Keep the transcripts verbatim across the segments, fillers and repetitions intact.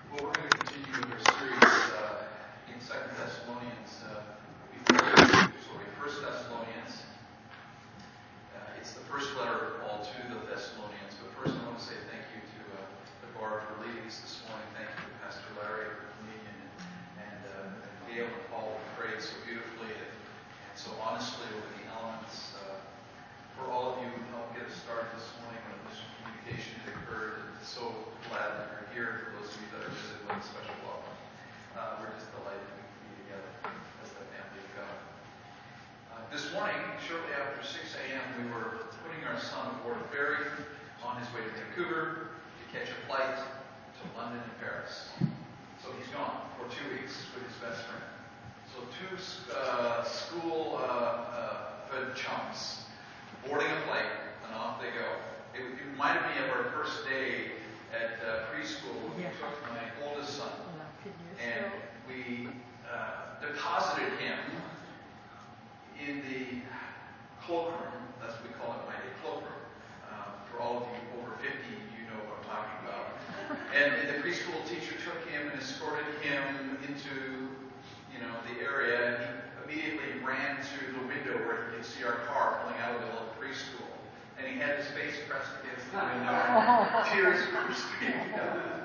Well, we're going to continue with our series uh, in Second Thessalonians. Uh, before, sorry, First Thessalonians. Uh, it's the first letter of Paul to the Thessalonians. But first, I want to say thank you to uh, to Barb for leading us this morning. Thank you to Pastor Larry for communion, and, and, uh, and Gail and Paul who prayed so beautifully and, and so honestly over the elements. Uh, for all of you who helped get us started this morning when this communication had occurred, and so glad that you're here. For those of you that are visiting, with a special welcome. Uh, we're just delighted to be together as the family of God. Uh, this morning, shortly after six a.m., we were putting our son aboard a ferry on his way to Vancouver to catch a flight to London and Paris. So he's gone for two weeks with his best friend. So two uh, school uh, uh, chums boarding a flight, and off they go. It, it reminded me of our first day at uh, preschool when we took my oldest son, and we uh, deposited him in the cloakroom. That's what we call it, my day, cloakroom. Uh, for all of you over fifty, you know what I'm talking about. And the preschool teacher took him and escorted him into, you know, the area, and he immediately ran to the window where he could see our car pulling out of the little preschool. And he had his face pressed against the window, and tears were streaming down his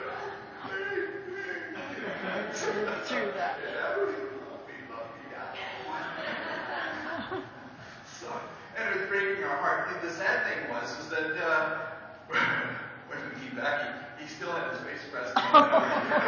Through that. Yeah, we love you, love you, yeah. So, and it was breaking our heart. And the sad thing was, is that uh, when we came back, he, he still had his face pressed against the window.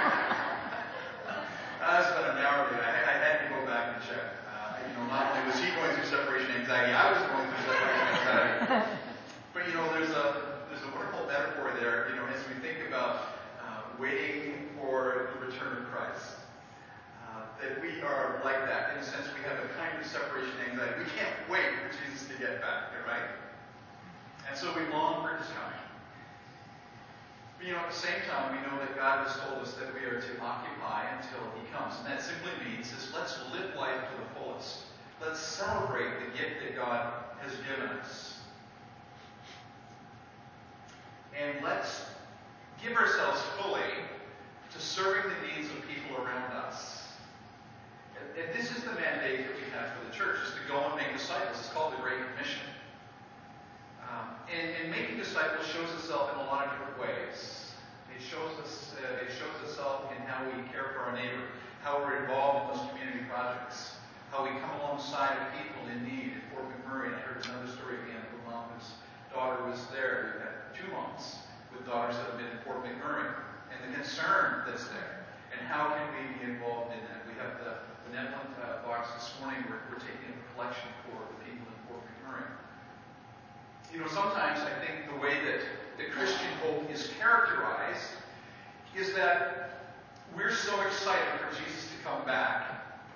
I spent an hour with it. I, I had to go back and check. Uh, you know, not only was he going through separation anxiety, I was going through separation anxiety. But you know, there's a there's a wonderful metaphor there. You know, as we think about uh, waiting for the return of Christ, uh, that we are like that in a sense. We have a kind of separation anxiety. We can't wait for Jesus to get back, right? And so we long for His coming. But you know, at the same time, we know that God has told us that we are to occupy until He comes. And that simply means is let's live life to the fullest. Let's celebrate the gift that God has given us. And let's give ourselves fully to serving the needs of people around us. And, and this is the mandate that we have for the church, is to go and make disciples. It's called the Great Commission. Um, and, and making disciples shows itself in a lot of different ways. It shows us, uh, it shows itself in how we care for our neighbor, how we're involved in those community projects, how we come alongside of people in need. At Fort McMurray, and I heard another story again of a mom whose daughter was there. We've had two moms with daughters that have been in Fort McMurray, and the concern that's there, and how can we be involved in that? We have the benevolent uh, box this morning. We're, we're taking a collection for the people in Fort McMurray. You know, sometimes I think the way that the Christian hope is characterized is that we're so excited for Jesus to come back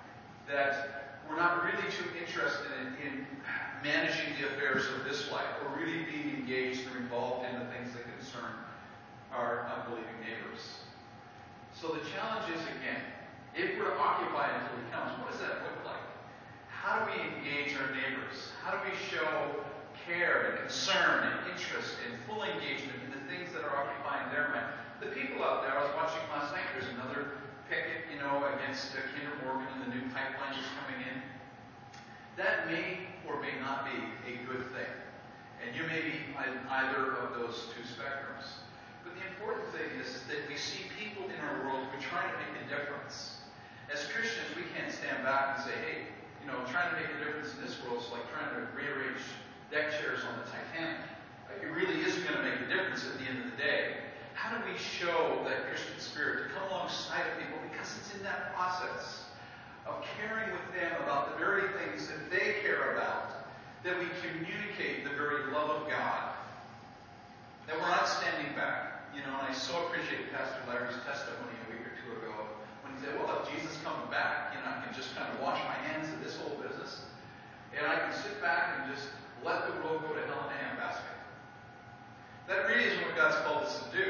that we're not really too interested in, in managing the affairs of this life, or really being engaged or involved in the things that concern our unbelieving neighbors. So the challenge is, again, if we're to occupy until He comes, what does that look like? How do we engage our neighbors? How do we show care and concern and interest and full engagement in the things that are occupying their mind? The people out there, I was watching last night, there's another picket, you know, against uh, Kinder Morgan and the new pipeline that's coming in. That may or may not be a good thing. And you may be in either of those two spectrums. But the important thing is that we see people in our world who are trying to make a difference. As Christians, we can't stand back and say, hey, you know, trying to make a difference in this world is like trying to rearrange deck chairs on the Titanic. It really is going to make a difference at the end of the day. How do we show that Christian spirit to come alongside of people? Because it's in that process of caring with them about the very things that they care about, that we communicate the very love of God. That we're not standing back. You know, and I so appreciate Pastor Larry's testimony a week or two ago when he said, well, if Jesus comes back, you know, I can just kind of wash my hands of this whole business, and I can sit back and just let the world go to hell in a handbasket. That really is what God's called us to do.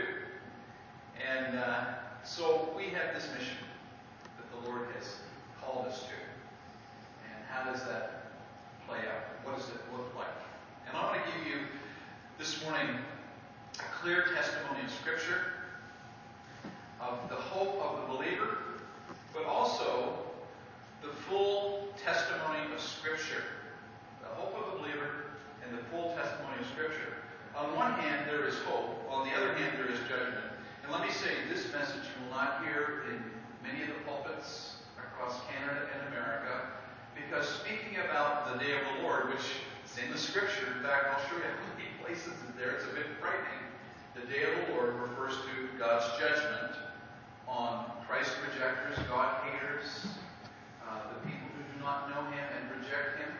And uh, so we have this mission that the Lord has called us to. And how does that play out? What does it look like? And I want to give you this morning a clear testimony of Scripture God's judgment on Christ rejectors, God haters, uh, the people who do not know Him and reject Him.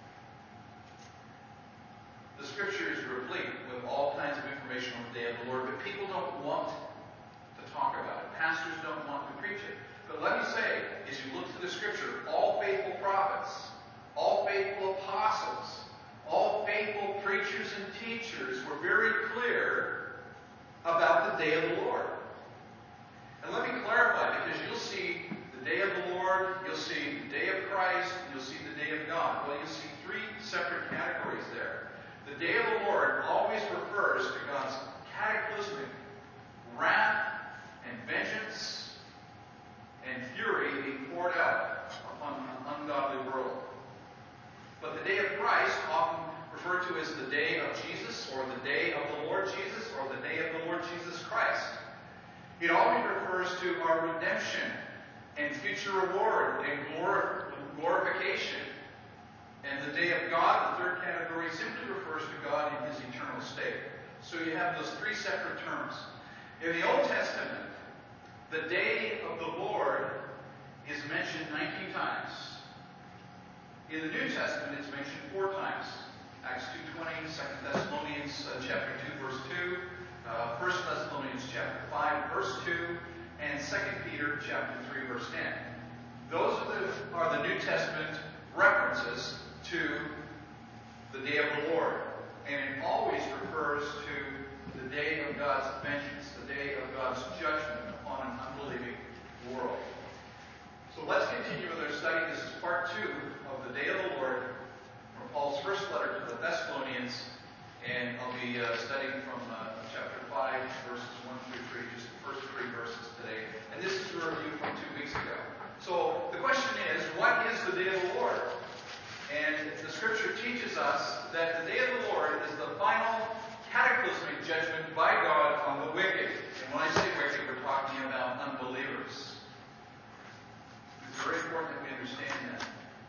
The Scripture is replete with all kinds of information on the day of the Lord, but people don't want to talk about it. Pastors don't want to preach it. But let me say, as you look through the Scripture, all faithful prophets, all faithful apostles, all faithful preachers and teachers were very clear about the day of the Lord. And let me clarify, because you'll see the day of the Lord, you'll see the day of Christ, you'll see the day of God. Well, you'll see three separate categories there. The day of the Lord always refers to God's cataclysmic wrath and vengeance and fury being poured out upon an ungodly world. But the day of Christ, often referred to as the day of Jesus, or the day of the Lord Jesus, or the day of the Lord Jesus Christ, it always refers to our redemption and future reward and glor- glorification. And the day of God, the third category, simply refers to God in His eternal state. So you have those three separate terms. In the Old Testament, the day of the Lord is mentioned nineteen times. In the New Testament, it's mentioned four times. Acts two twenty, Second Thessalonians uh, chapter two, verse two, uh, First Thessalonians chapter five, verse two, and Second Peter chapter three, verse ten. Those are the, are the New Testament references to the day of the Lord. And it always refers to the day of God's vengeance, the day of God's judgment upon an unbelieving world. So let's continue with our study. This is part two of the day of the Lord from Paul's first letter to the Thessalonians. And I'll be uh, studying from uh, chapter five, verses one through three, just the first three verses today. And this is a review from two weeks ago. So the question is, what is the day of the Lord? And the Scripture teaches us that the day of the Lord is the final cataclysmic judgment by God on the wicked. And when I say wicked, we're talking about unbelievers. It's very important that we understand that.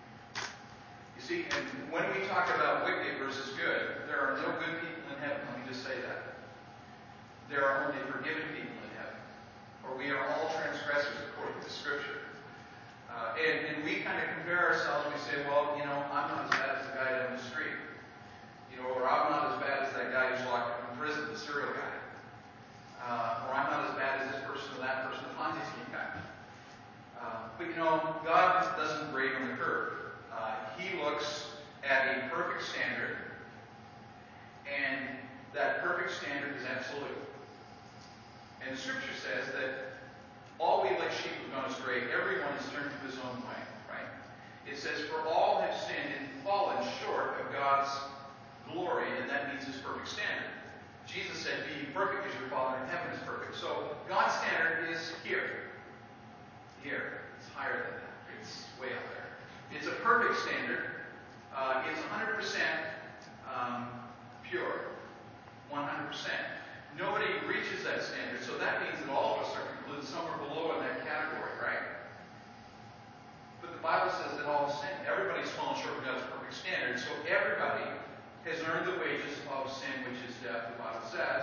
You see, and when we talk about wicked versus good, there are no good people in heaven. Let me just say that. There are only forgiven people in heaven. For we are all transgressors according to Scripture. Uh, and, and we kind of compare ourselves. We say, well, you know, I'm not as bad as the guy down the street. You know, or I'm not as bad as that guy who's locked up in prison, the serial guy. Uh, or I'm not as bad as this person or that person, the Ponzi scheme guy. Uh, but, you know, God doesn't grade on the curve. Uh, he looks at a perfect standard, and that perfect standard is absolute. And the Scripture says that all we like sheep have gone astray. Everyone has turned to his own way, right? It says, for all have sinned and fallen short of God's glory, and that means his perfect standard. Jesus said, be perfect as your Father in heaven is perfect. So God's standard is here. Here. It's higher than that. It's way up there. It's a perfect standard. Uh, it's one hundred percent um, pure. one hundred percent. Nobody reaches that standard, so that means that all of us are concluded somewhere below in that category, right? But the Bible says that all sin, everybody's fallen short of God's perfect standard, so everybody has earned the wages of sin, which is death, the Bible says.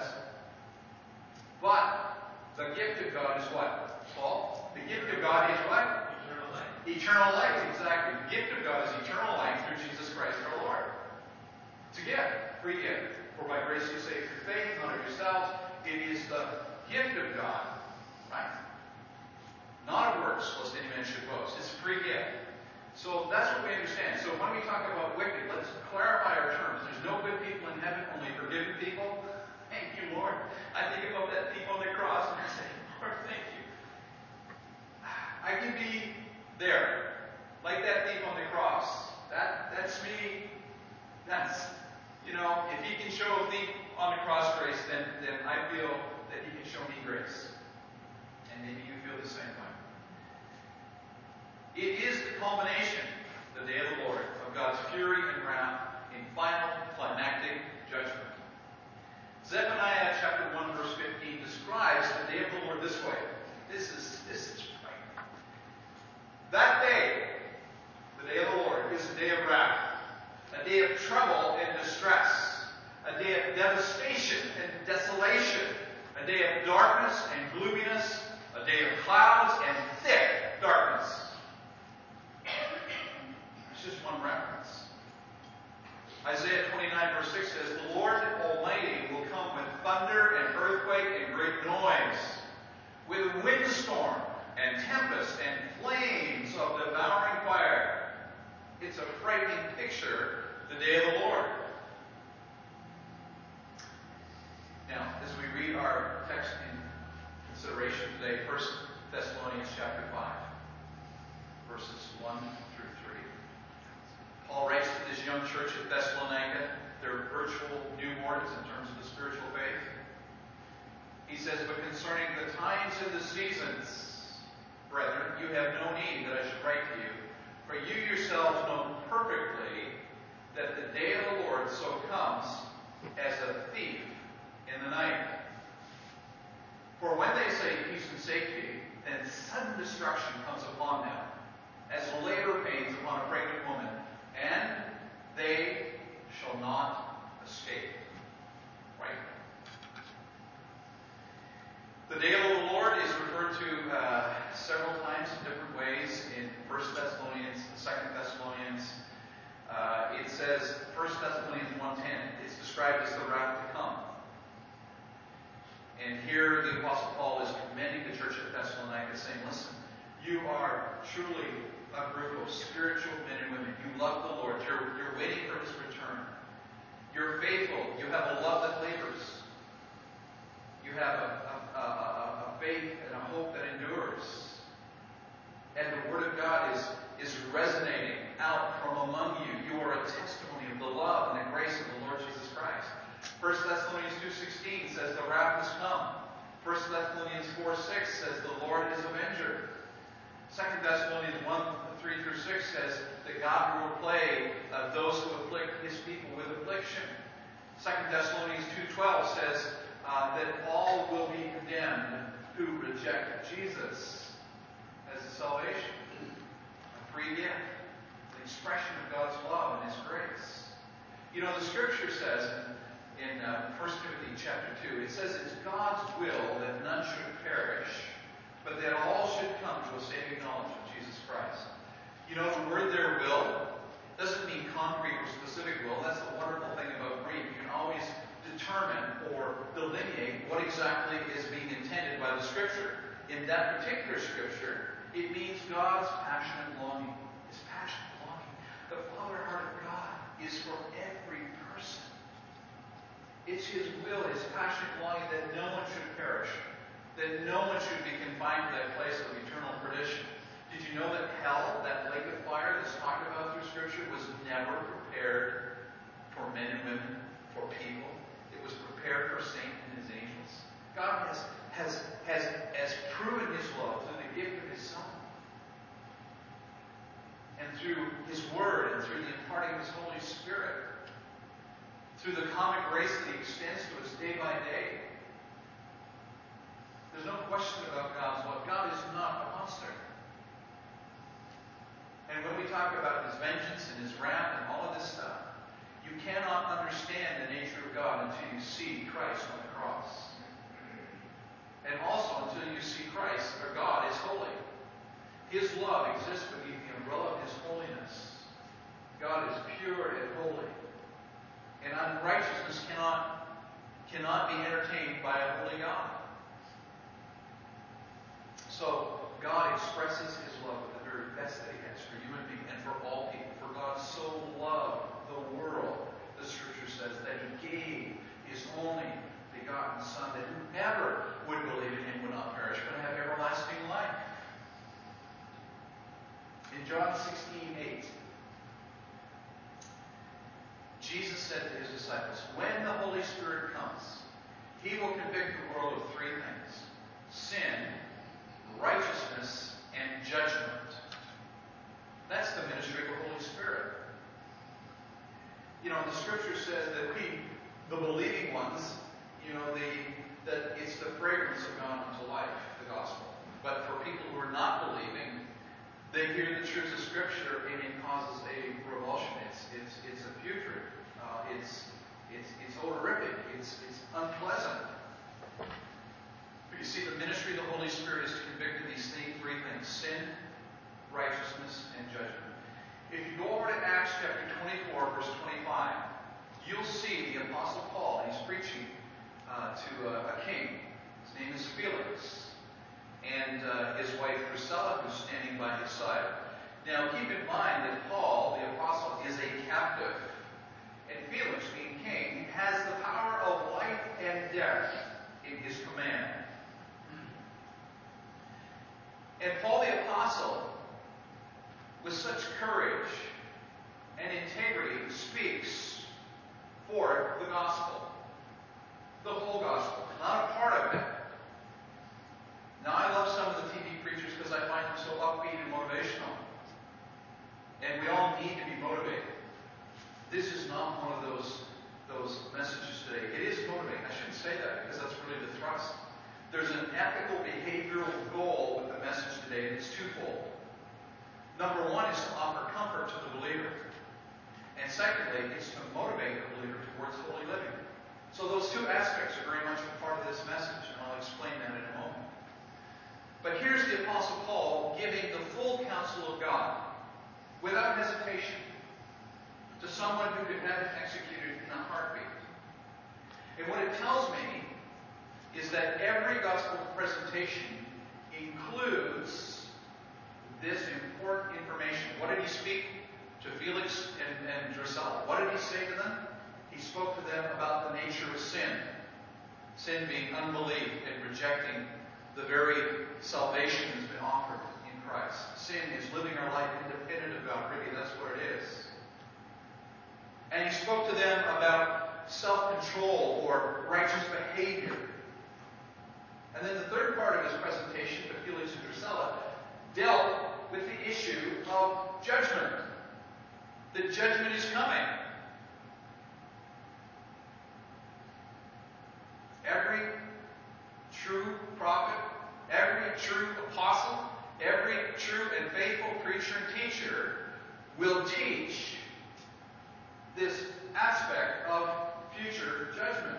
But the gift of God is what, Paul? The gift of God is what? Eternal life. Eternal life, exactly. The gift of God is eternal life through Jesus Christ our Lord. It's a gift, free gift. For by grace you saved through faith, not of yourselves. It is the gift of God, right? Not of works, lest any man should boast. It's a free gift. So that's what we understand. So when we talk about wicked, let's clarify our terms. There's no good people in heaven, only forgiven people. Thank you, Lord. I think about that thief on the cross and I say, Lord, thank you. I can be there, like that thief on the cross. That that's me. That's, you know, if he can show a thief on the cross grace, then, then I feel that he can show me grace. And maybe you feel the same way. It is the culmination, the day of the Lord, of God's fury and wrath in final climactic judgment. Zephaniah chapter one verse fifteen describes day of darkness and gloominess, a day of clouds and thick darkness. It's just one reference. Isaiah twenty-nine verse six says, the Lord Almighty will come with thunder and earthquake and great noise, with windstorm and tempest and flames of devouring fire. It's a frightening picture, the day of the Lord. Now, as we read our text in consideration today, First Thessalonians chapter five, verses one through three. Paul writes to this young church at Thessalonica, their virtual newborns in terms of the spiritual faith. He says, but concerning the times and the seasons, brethren, you have no need that I should write to you, for you yourselves know perfectly that the day of the Lord so comes as a thief in the night. For when they say peace and safety, then sudden destruction comes upon them, as labor pains upon a pregnant woman, and they shall not escape. Right? The day of the Lord is referred to uh, several times in different ways in First Thessalonians, Second Thessalonians. Uh, it says, First Thessalonians one ten, it's described as the wrath to come. And here the Apostle Paul is commending the church at Thessalonica, saying, listen, you are truly a group of spiritual men and women. You love the Lord. You're, you're waiting for His return. You're faithful. You have a love that labors. You have a, a, a, a faith and a hope that endures. And the Word of God is, is resonating out from among you. You are a testimony of the love and the grace of the Lord Jesus Christ. First Thessalonians two sixteen says the wrath has come. First Thessalonians four six says the Lord is avenger. Second Thessalonians one three through six says that God will repay uh, those who afflict His people with affliction. Second Thessalonians two twelve says uh, that all will be condemned who reject Jesus as a salvation, a free gift, the expression of God's love and His grace. You know, the Scripture says in uh, First Timothy chapter two, it says it's God's will that none should perish, but that all should come to a saving knowledge of Jesus Christ. You know, the word there, will, doesn't mean concrete or specific will. That's the wonderful thing about Greek. You can always determine or delineate what exactly is being intended by the Scripture. In that particular Scripture, it means God's passionate longing. His passionate longing. The Father heart of God is for every person. It's His will, His passionate longing that no one should perish, that no one should be confined to that place of eternal perdition. Did you know that hell, that lake of fire that's talked about through Scripture, was never prepared for men and women, for people? It was prepared for Satan and his angels. God has, has, has, has proven His love through the gift of His Son, and through His Word, and through the imparting of His Holy Spirit, through the common grace that He extends to us day by day. There's no question about God's love. God is not a monster. And when we talk about His vengeance and His wrath and all of this stuff, you cannot understand the nature of God until you see Christ on the cross. And also until you see Christ, for God is holy. His love exists beneath the umbrella of His holiness. God is pure and holy. And unrighteousness cannot, cannot be entertained by a holy God. So, God expresses His love with the very best that He has for you and me and for all people. For God so loved the world, the Scripture says, that He gave His only begotten Son, that whoever would believe in Him would not perish, but have everlasting life. In John sixteen eight, Jesus said to His disciples, when the Holy Spirit comes, He will convict the world of three things: sin, righteousness, and judgment. That's the ministry of the Holy Spirit. You know, the Scripture says that we, the believing ones, you know, the, that it's the fragrance of God unto life, the gospel. But for people who are not believing, they hear the truths of Scripture and it causes a revulsion. It's it's it's a putrid. Uh, it's it's it's odorific. It's it's unpleasant. see, the ministry of the Holy Spirit is to convict of these three things: sin, righteousness, and judgment. If you go over to Acts chapter twenty-four, verse twenty-five, you'll see the Apostle Paul. He's preaching uh, to uh, a king. His name is Felix. And uh, his wife Drusilla, who's standing by his side. Now keep in mind that Paul, the Apostle, is a captive. And Felix, being king, has the power of life and death in his command. And Paul the Apostle, with such courage and integrity, speaks forth the gospel. The whole gospel, not a part of it. Now, I love some of the T V preachers because I find them so upbeat and motivational. And we all need to be motivated. This is not one of those, those messages today. It is motivating. I shouldn't say that because that's really the thrust. There's an ethical, behavioral goal with the message today, and it's twofold. Number one is to offer comfort to the believer. And secondly, it's to motivate the believer towards holy living. So those two aspects are very much a part of this message, and I'll explain that in a moment. But here's the Apostle Paul giving the full counsel of God, without hesitation, to someone who could have it executed in a heartbeat. And what it tells me is that every gospel presentation includes this important information. What did he speak to Felix and, and Drusilla? What did he say to them? He spoke to them about the nature of sin. Sin being unbelief and rejecting the very salvation that's been offered in Christ. Sin is living our life independent of God. Really, that's what it is. And he spoke to them about self-control or righteous behavior. And then the third part of his presentation to Felix and Drusilla dealt with the issue of judgment. The judgment is coming. Every true prophet, every true apostle, every true and faithful preacher and teacher will teach this aspect of future judgment.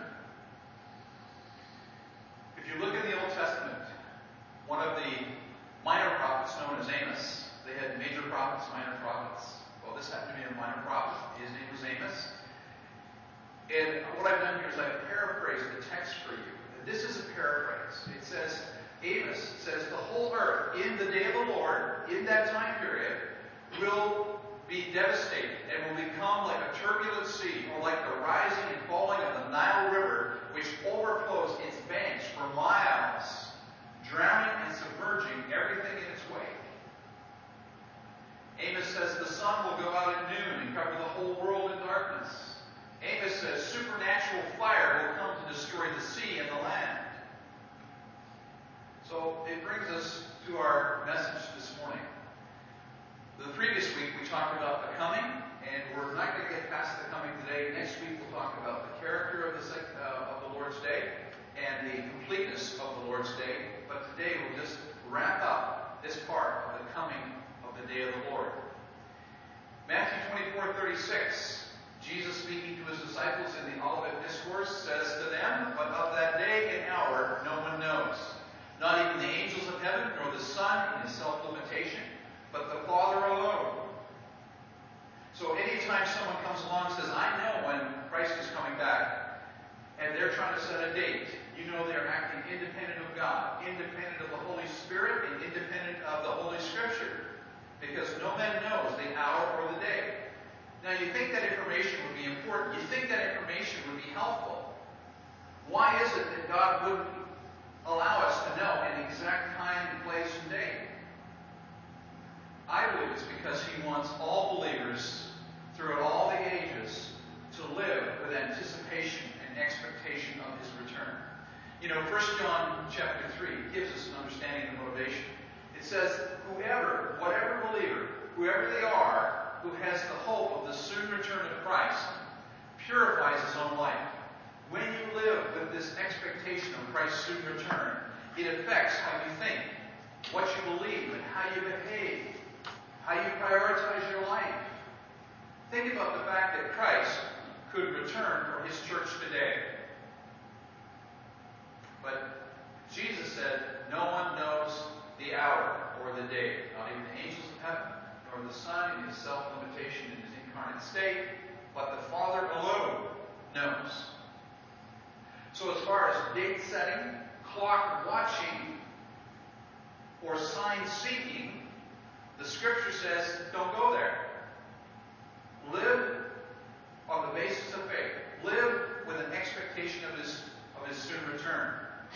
If you look in the Old Testament, one of the minor prophets known as Amos, they had major prophets, minor prophets. Well, this happened to be a minor prophet. His name was Amos. And what I've done here is I've paraphrased the text for you. This is a paraphrase. It says, Amos says, the whole earth in the day of the Lord, in that time period, will be devastated and will become like a turbulent sea, or like the rising and falling of the Nile River, which overflows its banks for miles, drowning and submerging everything in its wake. Amos says the sun will go out at noon and cover the whole world in darkness. Amos says supernatural fire will come to destroy the sea and the land. So it brings us to our message this morning. The previous week we talked about the coming, and we're not going to get past the coming today. Next week we'll talk about the character of the, uh, of the Lord's Day and the completeness of the Lord's Day. But today we'll just wrap up this part of the coming of the day of the Lord. Matthew twenty-four thirty-six. Jesus, speaking to his disciples in the Olivet Discourse, says to them, but of that day and hour no one knows, not even the angels of heaven, nor the Son in his self-limitation, but the Father alone. So anytime someone comes along and says, I know when Christ is coming back, and they're trying to set a date, you know they're acting independent of God, independent of the Holy Spirit, and independent of the Holy Scripture, because no man knows the hour or the day. Now, you think that information would be important. You think that information would be helpful. Why is it that God wouldn't allow us to know an exact time, place, and date? I believe it's because he wants all believers throughout all the ages to live with anticipation and expectation of his return. You know, First John chapter three gives us an understanding of motivation. It says, whoever, whatever believer, whoever they are, who has the hope of the soon return of Christ, purifies his own life. When you live with this expectation of Christ's soon return, it affects how you think, what you believe, and how you behave, how you prioritize your life. Think about the fact that Christ could return for his church today. But Jesus said said, no one knows the hour or the day, not even the angels of heaven, nor the Son in his self-limitation in his incarnate state, but the Father alone knows. So as far as date setting, clock watching, or sign seeking, the Scripture says, don't go there. Live on the basis of faith. Live with an expectation of his, of his soon return.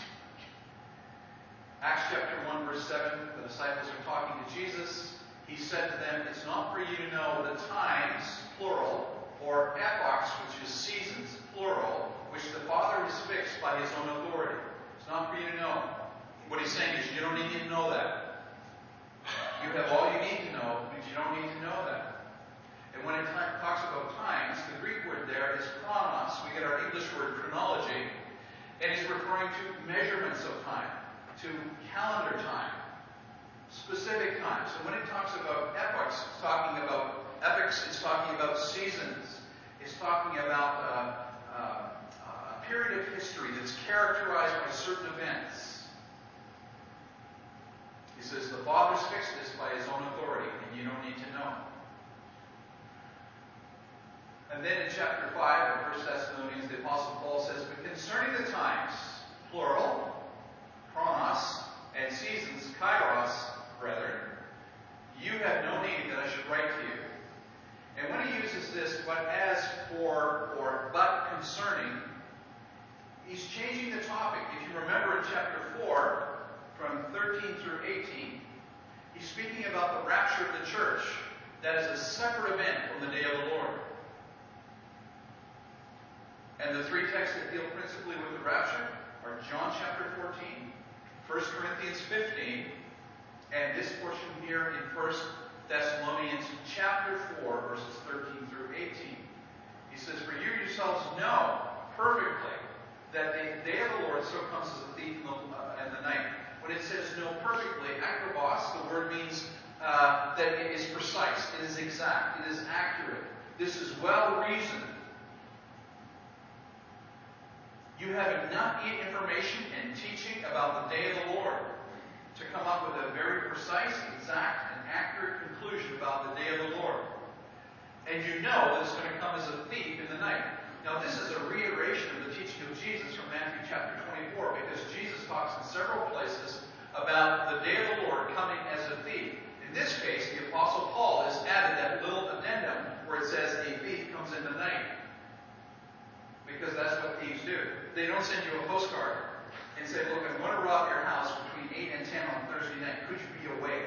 Acts chapter one, verse seven, the disciples are talking to Jesus. He said to them, it's not for you to know the times, plural, or epochs, which is seasons, plural, which the Father has fixed by his own authority. It's not for you to know. What he's saying is you don't need to know that. You have all you need to know, but you don't need to know that. And when it talks about times, the Greek word there is chronos. We get our English word chronology. And it's referring to measurements of time, to calendar time, specific times. So when it talks about epochs, it's talking about epochs, it's talking about seasons. It's talking about uh, uh, a period of history that's characterized by certain events. He says, the Father's fixed this by his own authority, and you don't need to know. And then in chapter five of First Thessalonians, the Apostle Paul says, but concerning the times, plural, chronos, and seasons, kairos, brethren, you have no need that I should write to you. And when he uses this, but as for, or but concerning, he's changing the topic. If you remember in chapter four, from thirteen through eighteen, he's speaking about the rapture of the church. That is a separate event from the day of the Lord. And the three texts that deal principally with the rapture are John chapter fourteen, First Corinthians fifteen, and this portion here in First Thessalonians chapter four, verses thirteen through eighteen. He says, for you yourselves know perfectly that the day of the Lord so comes as a thief in the, uh, in the night. When it says know perfectly, akrobos, the word means uh, that it is precise, it is exact, it is accurate. This is well reasoned. You have enough information and teaching about the day of the Lord to come up with a very precise, exact, and accurate conclusion about the day of the Lord. And you know that it's going to come as a thief in the night. Now this is a reiteration of the teaching of Jesus from Matthew chapter twenty-four, because Jesus talks in several places about the day of the Lord coming as a thief. In this case, the Apostle Paul has added that little addendum where it says a thief comes in the night. Because that's what thieves do. They don't send you a postcard and say, look, I'm going to rob your house between eight and ten on Thursday night. Could you be awake?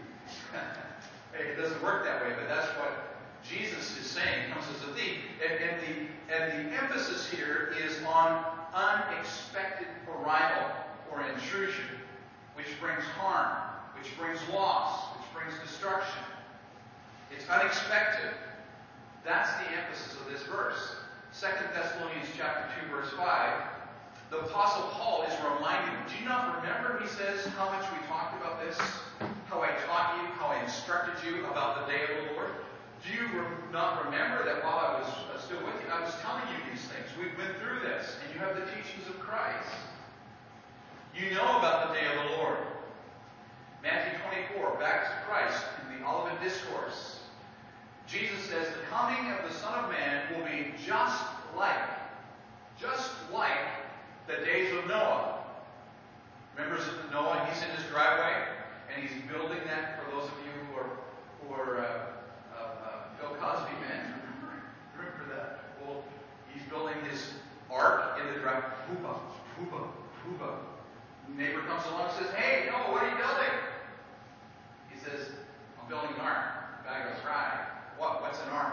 It doesn't work that way, but that's what Jesus is saying comes as a thief. And, and, the, and the emphasis here is on unexpected arrival or intrusion, which brings harm, which brings loss, which brings destruction. It's unexpected. That's the emphasis of this verse. Second Thessalonians chapter two, verse five, the Apostle Paul is reminding them. Do you not remember, he says, how much we talked about this? How I taught you, how I instructed you about the day of the Lord? Do you re- not remember that while I was uh, still with you, I was telling you these things? We've been through this, and you have the teachings of Christ. You know about the day of the Lord. Matthew twenty-four, back to Christ in the Olivet Discourse. Jesus says, the coming of the Son of Man will be just like, just like the days of Noah. Remember Noah, he's in his driveway, and he's building that, for those of you who are, who are uh, uh, uh, Bill Cosby fans, remember, remember that? Well, he's building his ark in the driveway. Pooba, pooba, pooba. Neighbor comes along and says, hey, Noah, what are you building? He says, I'm building an ark. The guy goes, right. What? What's an ark?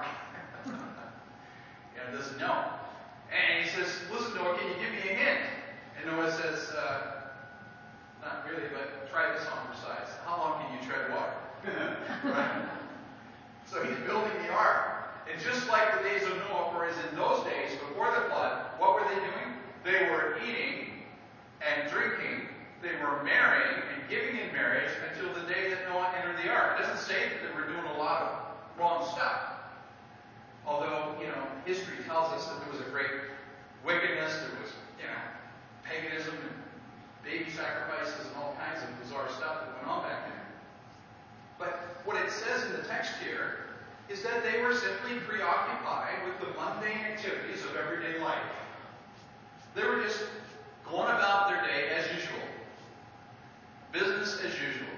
Yeah, doesn't know. And he says, listen, Noah, can you give me a hint? And Noah says, uh, not really, but try this on for size. How long can you tread water? Right? So he's building the ark. And just like the days of Noah, whereas in those days, before the flood, what were they doing? They were eating and drinking. They were marrying and giving in marriage until the day that Noah entered the ark. It doesn't say that they were doing a lot of wrong stuff. Although, you know, history tells us that there was a great wickedness, there was, you know, paganism and baby sacrifices text here is that they were simply preoccupied with the mundane activities of everyday life. They were just going about their day as usual. Business as usual.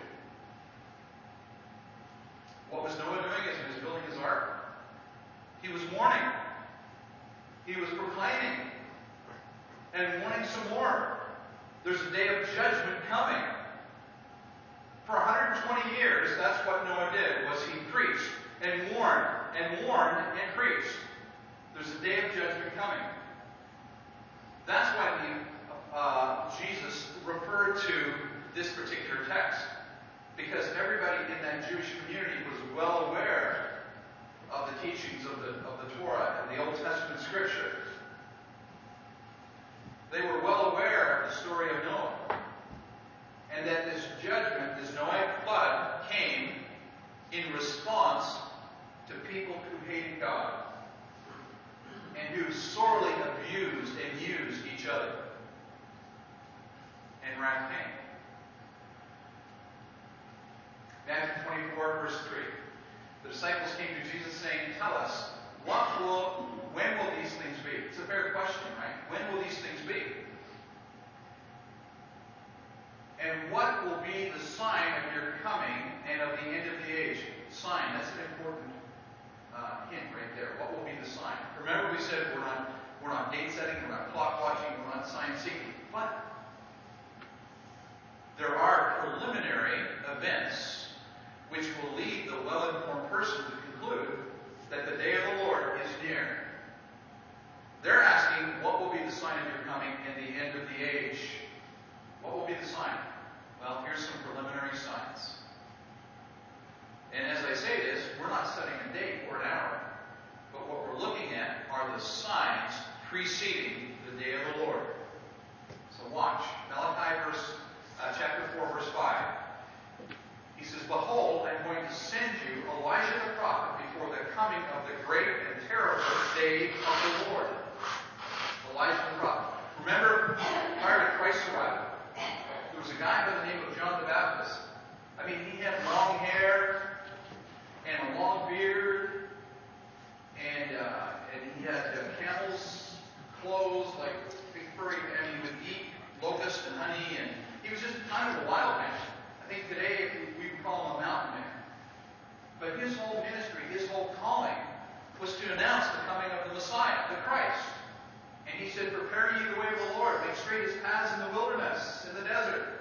What was Noah doing as he was building his ark? He was warning. He was proclaiming and warning some more. There's a day of judgment coming. For one hundred twenty years, that's what Noah did, was he preached and warned and warned and preached. There's a day of judgment coming. That's why the, uh, Jesus referred to this particular text, because everybody in that Jewish community was well aware of the teachings of the, of the Torah and the Old Testament Scriptures. They were well aware of the story of Noah, and that this judgment, this Noahic flood, came in response to people who hated God and who sorely abused and used each other. And wrath came. Matthew twenty-four, verse three. The disciples came to Jesus saying, "Tell us, what will, when will these things be?" It's a fair question, right? When will these things be? And what will be the sign of your coming and of the end of the age? Sign, that's an important uh, hint right there. What will be the sign? Remember, we said we're not we're not date setting, we're not clock watching, we're not sign seeking. But there are preliminary events which will lead the well-informed person to conclude that the day of the Lord is near. They're asking, what will be the sign of your coming and the end of the age? What will be the sign? Well, here's some preliminary signs. And as I say this, we're not setting a date or an hour, but what we're looking at are the signs preceding the day of the Lord. So watch. Malachi verse, uh, chapter four, verse five. He says, "Behold, I'm going to send you Elijah the prophet before the coming of the great and terrible day of the Lord." Elijah the prophet. Remember, prior to Christ's arrival, there was a guy by the name of John the Baptist. I mean, he had long hair and a long beard, and uh, and he had uh, camel's clothes, like big furry, and he would eat locust and honey, and he was just kind of a wild man. I think today we would call him a mountain man. But his whole ministry, his whole calling, was to announce the coming of the Messiah, the Christ. And he said, "Prepare ye the way of the Lord, make straight his paths in the wilderness, in the desert."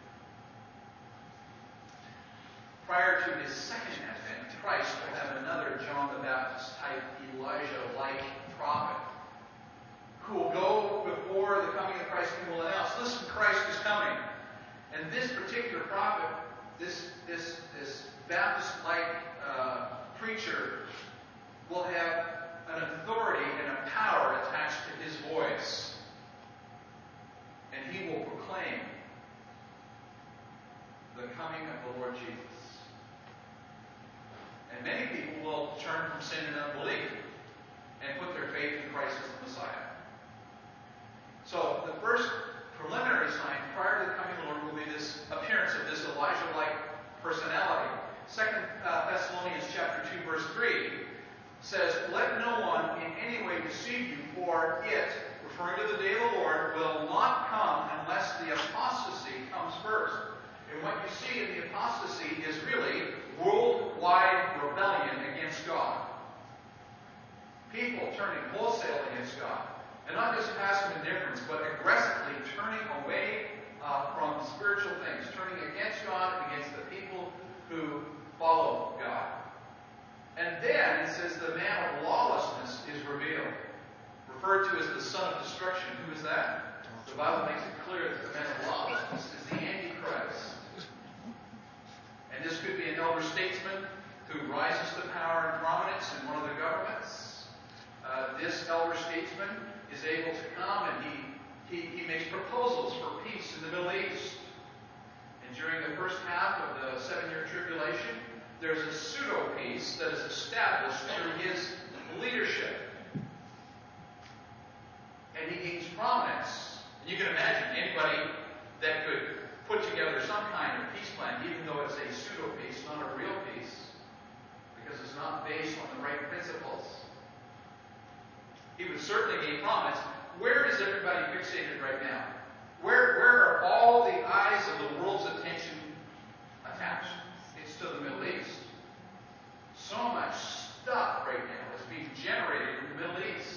Prior to his second advent, Christ will have another John the Baptist type, Elijah-like prophet, who will go before the coming of Christ and will announce, "Listen, Christ is coming." And this particular prophet, this this this Baptist-like uh, preacher, will have an authority and a power attached to his voice. And he will proclaim the coming of the Lord Jesus. And many people will turn from sin and unbelief and put their faith in Christ as the Messiah. So the first preliminary sign prior to the coming of the Lord will be this appearance of this Elijah-like personality. Second uh, Thessalonians chapter two, verse three says, "Let no one in any way deceive you, for it," referring to the day of the Lord, "will not come unless the apostasy comes first." And what you see in the apostasy is really worldwide rebellion against God. People turning wholesale against God. And not just passive indifference, but aggressively turning away uh, from spiritual things, turning against God and against the people who follow God. And then it says the man of lawlessness is revealed, referred to as the son of destruction. Who is that? The Bible makes it clear that the man of lawlessness is the Antichrist. And this could be an elder statesman who rises to power and prominence in one of the governments. Uh, this elder statesman is able to come and he, he, he makes proposals for peace in the Middle East. And during the first half of the seven-year tribulation, there's a pseudo-peace that is established through his leadership. And he gains prominence. And you can imagine anybody that could put together some kind of peace plan, even though it's a pseudo-peace, not a real peace. He would certainly gain prominence. Where is everybody fixated right now? Where, where are all the eyes of the world's attention attached? It's to the Middle East. So much stuff right now is being generated in the Middle East.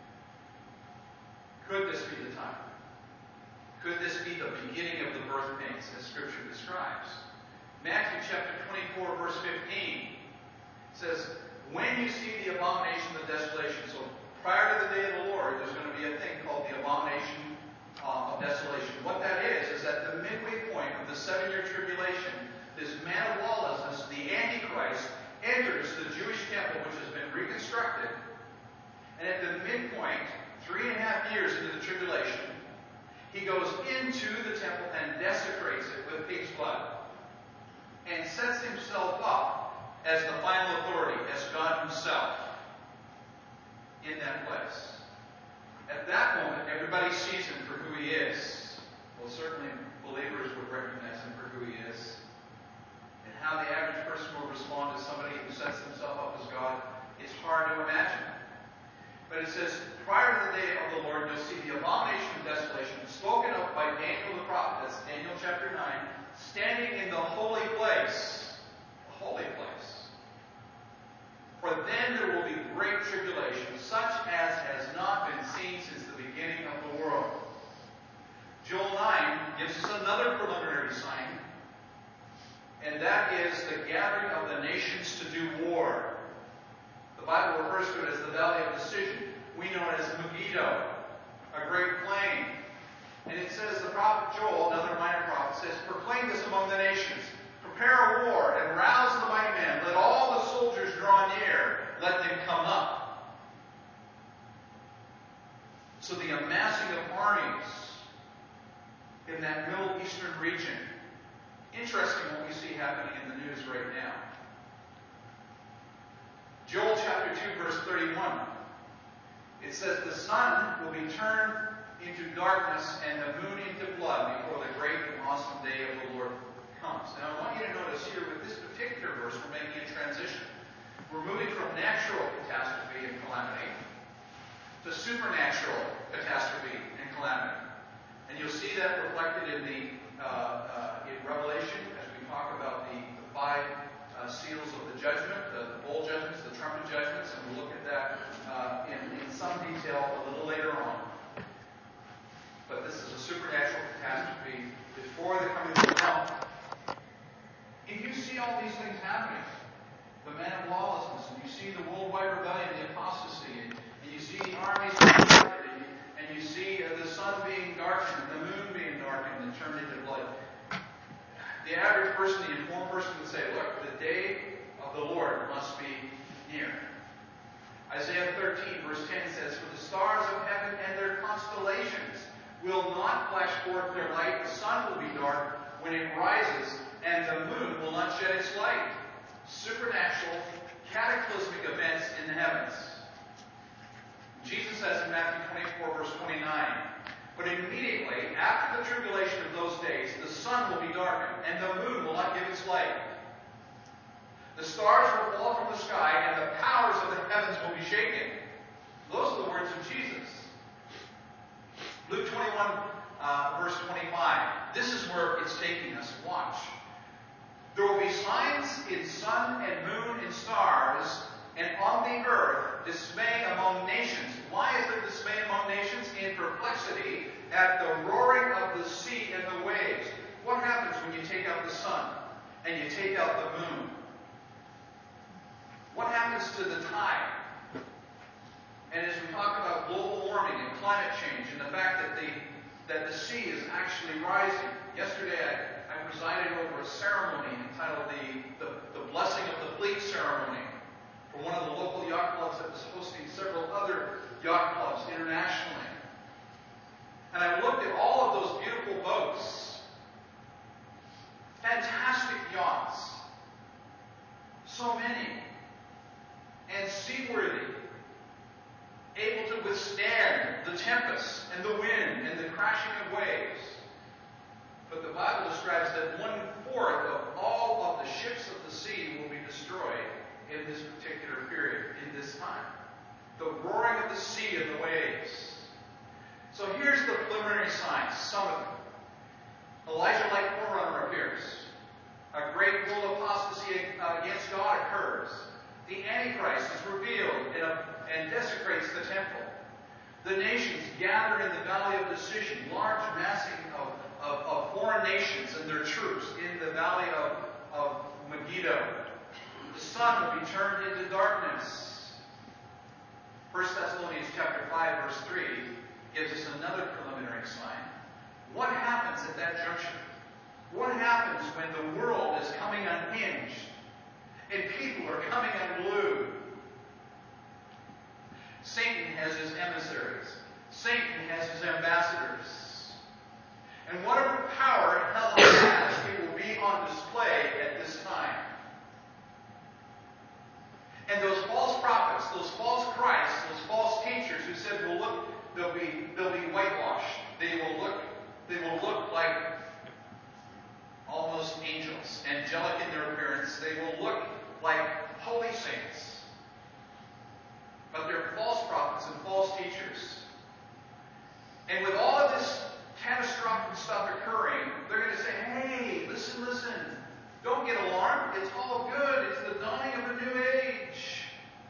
Could this be the time? Could this be the beginning of the birth pains as Scripture describes? Matthew chapter twenty-four, verse fifteen says, when you see the abomination of desolation, so prior to the day of the Lord, there's going to be a thing called the abomination uh, of desolation. What that is, is at the midway point of the seven-year tribulation, this man of lawlessness, the Antichrist, enters the Jewish temple, which has been reconstructed, and at the midpoint, three and a half years into the tribulation, he goes into the temple and desecrates it with pig's blood, and sets himself up as the final authority, as God himself, in that place. At that moment, everybody sees him for who he is. Well, certainly believers would recognize him for who he is. And how the average person will respond to somebody who sets himself up as God, it's hard to imagine. But it says, prior to the day of the Lord, you'll see the abomination of desolation spoken of by Daniel the prophet, that's Daniel chapter nine, standing in the holy place. The holy place. For then there will be great tribulation, such as has not been seen since the beginning of the world. Joel nine gives us another preliminary sign, and that is the gathering of the nations to do war. The Bible refers to it as the Valley of Decision. We know it as Megiddo, a great plain. And it says, the prophet Joel, another minor prophet, says, proclaim this among the nations. Prepare a war and rouse the mighty men. Let all the soldiers draw near. Let them come up. So the amassing of armies in that Middle Eastern region. Interesting what we see happening in the news right now. Joel chapter two, verse thirty-one. It says, the sun will be turned into darkness and the moon into blood before the great and awesome day of the Lord comes. Now, I want you to notice here with this particular verse, we're making a transition. We're moving from natural catastrophe and calamity to supernatural catastrophe and calamity. And you'll see that reflected in the uh, uh, in Revelation as we talk about the, the five uh, seals of the judgment, the, the bowl judgments, the trumpet judgments, and we'll look at that uh, in, in some detail a little later on. But this is a supernatural catastrophe before the coming of the Lord. If you see all these things happening, the man of lawlessness, and you see the worldwide rebellion, the apostasy, and, and you see armies being divided, and you, and you see uh, the sun being darkened, and the moon being darkened and turned into blood, the average person, the informed person would say, look, the day of the Lord must be near. Isaiah thirteen, verse ten says, for the stars of heaven and their constellations will not flash forth their light. The sun will be dark when it rises, and the moon will not shed its light. Supernatural, cataclysmic events in the heavens. Jesus says in Matthew twenty-four, verse twenty-nine, but immediately after the tribulation of those days, the sun will be darkened, and the moon will not give its light. The stars will fall from the sky, and the powers of the heavens will be shaken. Those are the words of Jesus. Luke twenty-one, uh, verse twenty-five. This is where it's taking us. Watch. There will be signs in sun and moon and stars, and on the earth dismay among nations. Why is there dismay among nations? In perplexity at the roaring of the sea and the waves. What happens when you take out the sun and you take out the moon? What happens to the tide? And as we talk about global warming and climate change and the fact that the that the sea is actually rising. Yesterday I, I presided over a ceremony entitled the, the, the Blessing of the Fleet Ceremony for one of the local yacht clubs that was hosting several other yacht clubs internationally. And I looked at all of those beautiful boats. Fantastic yachts. So many. And seaworthy. Able to withstand the tempest and the wind and the crashing of waves. But the Bible describes that one-fourth of all of the ships of the sea will be destroyed in this particular period, in this time. the roaring of the sea and the waves. So here's the preliminary signs, some of them. Elijah-like forerunner appears. A great world apostasy against God occurs. The Antichrist is revealed and, uh, and desecrates the temple. The nations gather in the Valley of Decision, large massing of, of, of foreign nations and their troops in the Valley of, of Megiddo. The sun will be turned into darkness. First Thessalonians chapter five, verse three gives us another preliminary sign. What happens at that juncture? What happens when the world is coming unhinged and people are coming unglued? Satan has his emissaries. Satan has his ambassadors. And whatever power hell has, it will be on display at this time. And those false prophets, those false Christs, those false teachers who said, well, look, they'll be, they'll be whitewashed. They will look, they will look like almost angels, angelic in their appearance. They will look like holy saints. But they're false prophets and false teachers. And with all of this catastrophic stuff occurring, they're going to say, hey, listen, listen. Don't get alarmed. It's all good. It's the dawning of a new age.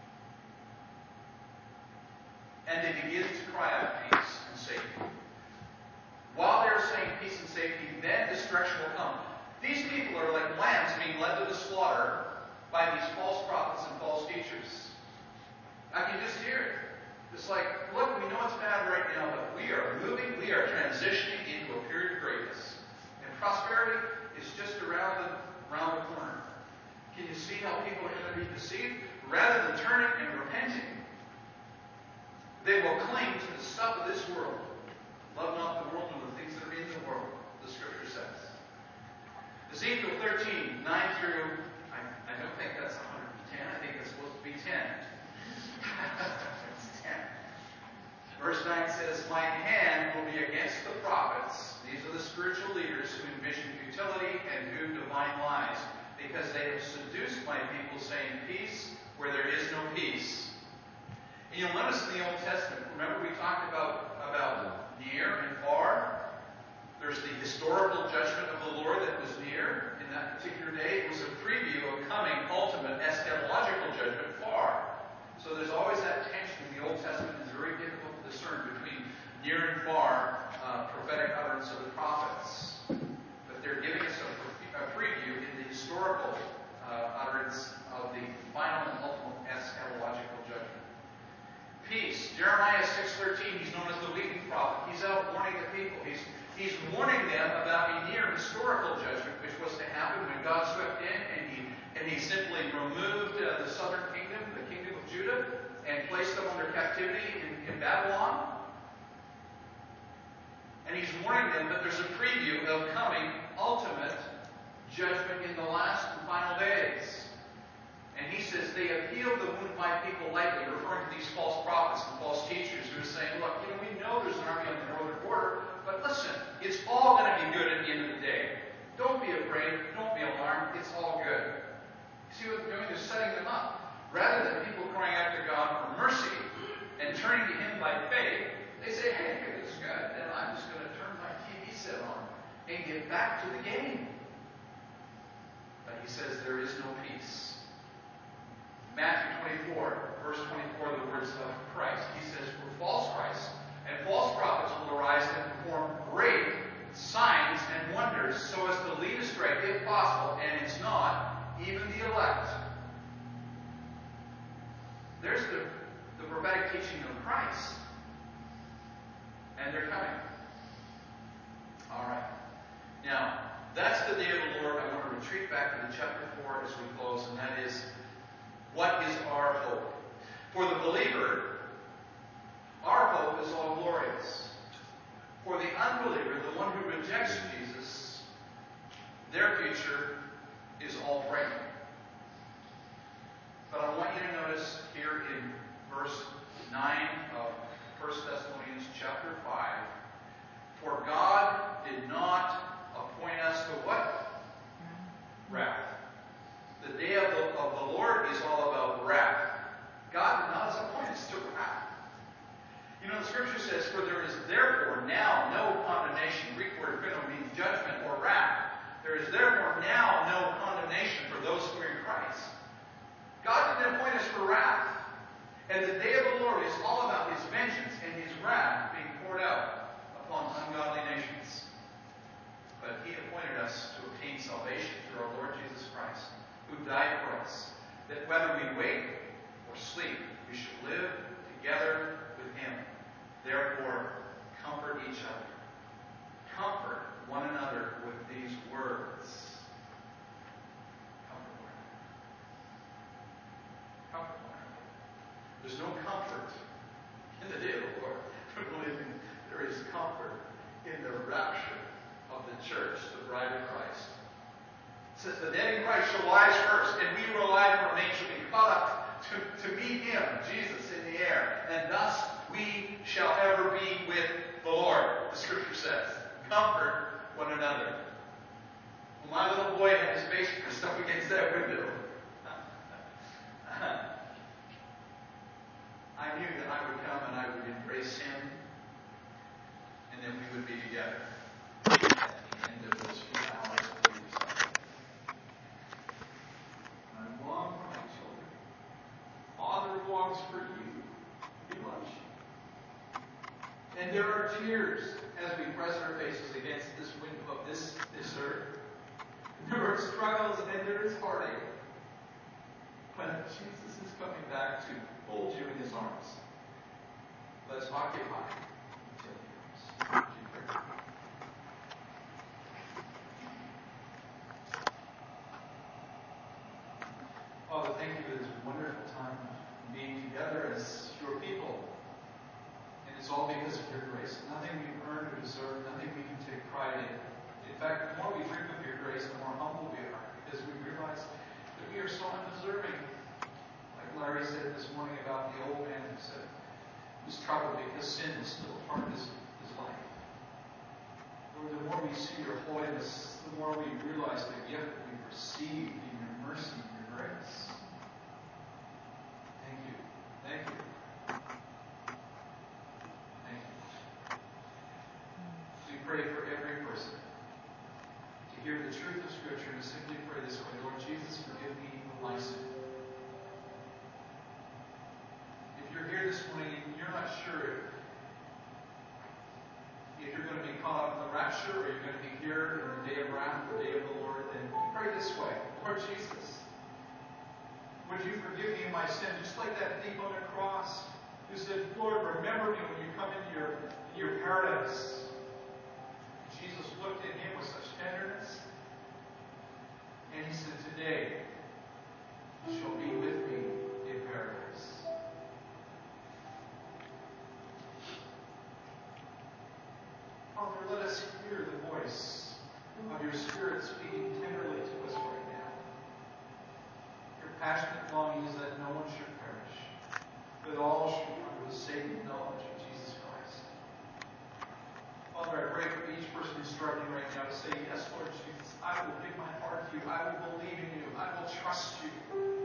And they begin to cry out peace and safety. While they're saying peace and safety, then destruction will come. These people are like lambs being led to the slaughter by these false prophets and false teachers. I can just hear it. It's like, look, we know it's bad right now, but we are moving, we are transitioning into a period of greatness. And prosperity is just around the, around the corner. Can you see how people are going to be deceived? Rather than turning and repenting, they will cling to the stuff of this world. Love not the world and the things that are in the world, the Scripture says. Ezekiel thirteen, nine through, I, I don't think that's one hundred ten. I think it's supposed to be ten. It's ten. Verse nine says, my hand will be against the prophets. These are the spiritual leaders who envision futility and do divine lies, because they have seduced my people, saying peace where there is no peace. And you'll notice in the Old Testament, remember we talked about, about near and far? There's the historical judgment of the Lord that was near in that particular day. It was a preview of coming ultimate eschatological judgment far. So there's always that tension in the Old Testament. It's very difficult to discern between near and far uh, prophetic utterance of the prophets. But they're giving us a, a preview in the historical uh, utterance of the final and ultimate eschatological judgment. Peace. Jeremiah six thirteen, he's known as the weeping prophet. He's out warning the people. He's He's warning them about a near historical judgment which was to happen when God swept in and he and he simply removed uh, the southern kingdom, the kingdom of Judah, and placed them under captivity in, in Babylon. And he's warning them that there's a preview of coming ultimate judgment in the last and final days. And he says they have healed the wound of my people lightly, referring to these false prophets and false teachers who are saying, look, you know, we know there's an army on the northern border, but listen, it's all going to be good at the end of the day. Don't be afraid. Don't be alarmed. It's all good. See what they're doing? They're setting them up. Rather than people crying out to God for mercy and turning to Him by faith, they say, hey, it's good. Then I'm just going to turn my T V set on and get back to the game. But He says there is no peace. Matthew twenty-four, verse twenty-four, the words of Christ. He says, for false Christs and false prophets will arise and perform great signs and wonders so as to lead astray, if possible, and it's not, even the elect. There's the, the prophetic teaching of Christ. And they're coming. All right. Now, that's the day of the Lord. I want to retreat back to the chapter four as we close, and that is, what is our hope? For the believer, our hope is all glorious. For the unbeliever, the one who rejects Jesus, their future is all frightening. But I want you to notice here in verse nine of First Thessalonians chapter five, for God did not appoint us to what? Wrath. The day of the, of the Lord is all about wrath. God did not appoint us to wrath. therefore now no condemnation for those who are in Christ. God didn't appoint us for wrath. And the day of the Lord is all about his vengeance and his wrath being poured out upon ungodly nations. But he appointed us to obtain salvation through our Lord Jesus Christ, who died for us, that whether we wake or sleep, we should live together with him. Therefore, comfort each other. Comfort one another with these words. Comfort one another. Comfort one another. There's no comfort in the day of the Lord. But believe me, there is comfort in the rapture of the church, the bride of Christ. It says, the dead in Christ shall rise first, and we who are alive and remain shall be caught up to, to meet him, Jesus, in the air. And thus we shall ever be with the Lord, the scripture says. Comfort one another. Well, my little boy had his face pressed up against that window. I knew that I would come and I would embrace him, and then we would be together at the end of those few hours that we were suffering. I long for my children. Father longs for you. He loves you. And there are tears as we press our faces against this window of this, this earth. There are struggles and there is heartache. But Jesus is coming back to hold you in his arms. Let's occupy until he comes. Would you pray? Father, thank you for this wonderful time of being together as your people. And it's all because of your grace. Nothing we've earned or deserved, nothing we can take pride in. In fact, the more we drink of your grace, the more humble we are, because we realize that we are so undeserving. Like Larry said this morning about the old man who said he was troubled because sin was still a part of his, his life. Lord, the more we see your holiness, the more we realize the gift that we've received in your mercy and your grace. Thank you. Thank you. Thank you. We pray for every person to hear the truth of Scripture and to simply pray this way: Lord Jesus, forgive me of my sin. If you're here this morning and you're not sure if you're going to be caught up in the rapture or you're going to be here in the day of wrath, the day of the Lord, then pray this way: Lord Jesus, would you forgive me of my sin? Just like that thief on the cross who said, Lord, remember me when you come into your, in your paradise. Jesus looked at him with such tenderness, and he said, today you shall be with me in paradise. Father, let us hear the voice of your Spirit speaking tenderly to us right now. Your passionate longing is that no one should perish, but all should come to a saving knowledge of Jesus Christ. Father, I pray for each person who's struggling right now to say, yes, Lord Jesus, I will give my heart to you. I will believe in you. I will trust you.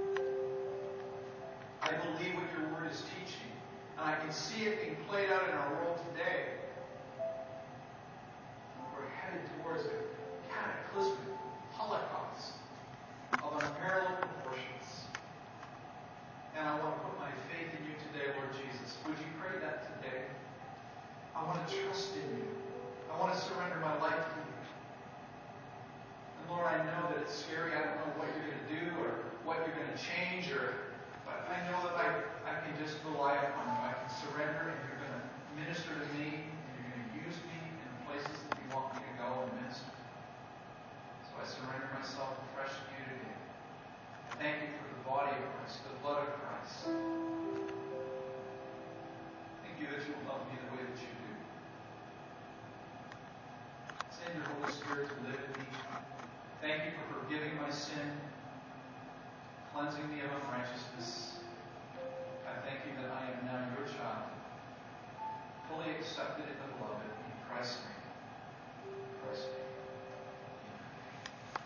I believe what your word is teaching. And I can see it being played out in our world today. We're headed towards a cataclysmic holocaust of unparalleled proportions. And I want to put my faith in you today, Lord Jesus. Would you pray that today? I want to trust in you. I want to surrender my life to you. And Lord, I know that it's scary. I don't know what you're going to do or what you're going to change, or but I know that I, I can just rely upon you. I can surrender, and you're going to minister to me, and you're going to use me in the places that you want me to go and minister. So I surrender myself afresh to you today. I thank you for the body of Christ, the blood of Christ. Thank you that you will love me the way that you do. Send your Holy Spirit to live in me. Thank you for forgiving my sin, cleansing me of unrighteousness. I thank you that I am now your child.